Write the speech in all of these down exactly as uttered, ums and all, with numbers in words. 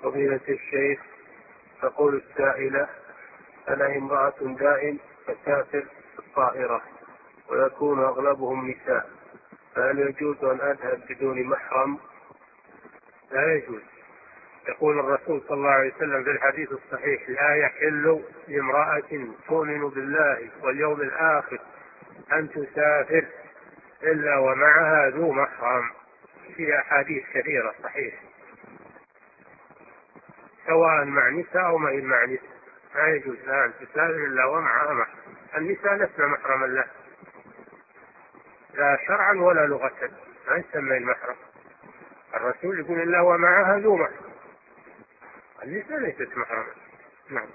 فضيلة الشيخ، تقول السائلة: أنا امرأة دائم أسافر الطائرة ويكون أغلبهم نساء، فهل يجوز أن أذهب بدون محرم؟ لا يجوز. يقول الرسول صلى الله عليه وسلم في الحديث الصحيح: لا يحل لامرأة تؤمن بالله واليوم الآخر أن تسافر إلا ومعها ذو محرم. في أحاديث كثيرة صحيح، سواء مع نساء أو مع نساء، لا يجوز لها أن تسافر إلا ومعها محرم. النساء لسنا محرما له، لا شرعا ولا لغة، ما يسمى المحرم. الرسول يقول إلا ومعها ذو محرم، النساء ليست محرما. نعم.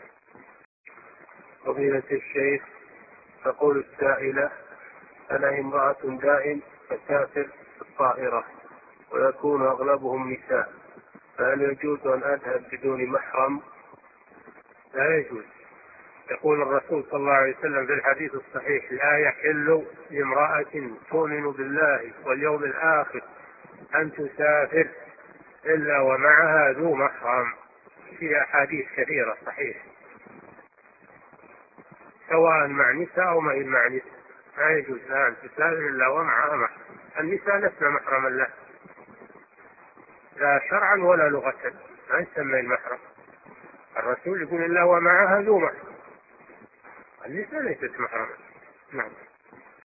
فضيلة الشيخ، تقول السائلة: أنا امرأة دائم أسافر الطائرة ويكون أغلبهم نساء، فهل يجوز أن أذهب بدون محرم؟ لا يجوز. يقول الرسول صلى الله عليه وسلم في الحديث الصحيح: لا يحل لامرأة تؤمن بالله واليوم الآخر أن تسافر إلا ومعها ذو محرم. في أحاديث كثيرة صحيح، سواء مع نساء أو مع نساء، لا يجوز لها أن تسافر إلا ومعها محرم. النساء لسنا محرما له، لا شرعا ولا لغة، ما يسمى المحرم. الرسول يقول إلا ومعها ذو محرم، النساء ليست محرما. نعم.